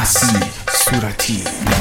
مسیح صورتی.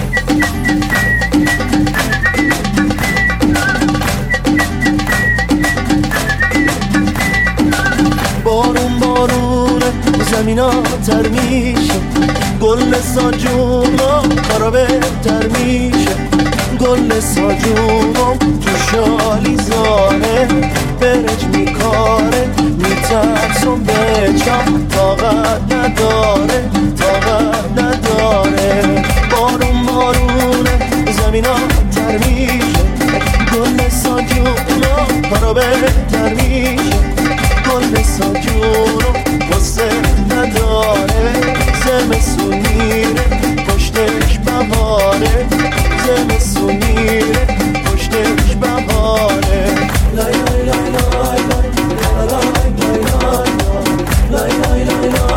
بارون بارونه زمینا تر میشه، گل ساجونم خرابه تر میشه، گل ساجونم تو شالی زاره برج میکاره، میترسم بچم طاقت نداره، طاقت نداره. بارون بارونه زمینا تر میشه، گل ساجونم خرابه تر میشه، گل ساجونم واسه نداره، زمستون میره پشتش بهاره، زمستون میره پشتش بهاره. لای لای لای لای لای لای لای لای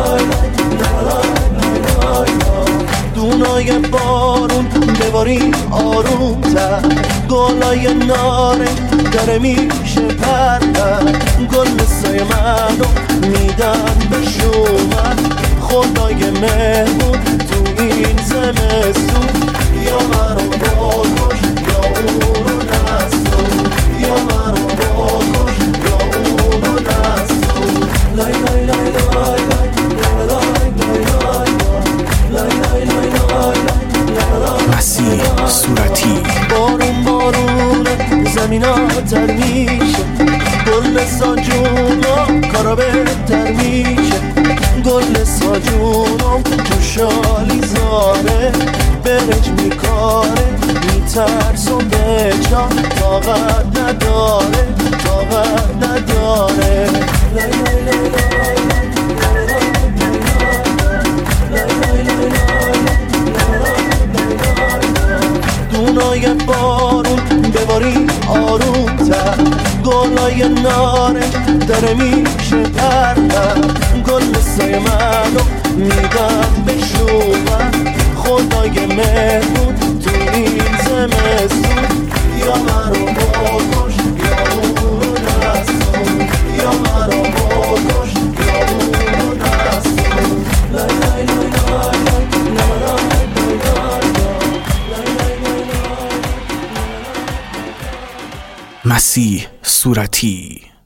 لای دونای بارون بباری آروم تر، گلای نارنج داره میشه پرتر، گل سای منو میدن به شومن، خدای مهمون تو این زمستون، یا منو بکش یا اونو نستون، یا منو بکش یا اونو نستون. لای لای لای لای مسیح صورتی. بارون بارونه زمینا تر میشه، گل ساجونم کارا بهتر میشه، گل ساجونم تو شالی زاره برج میکاره، میترسم بچم طاقت نداره، طاقت نداره. لای لای لای لای دونای بارون بباری آروم تر، گلای نارنج داره میشه پرتر، گل سای منو میدن به شومن، خدای مهمون تو این زمستون، یا منو بکش یا اونو نستون، یا منو بکش یا اونو نستون. لای لای لای مسیح صورتی.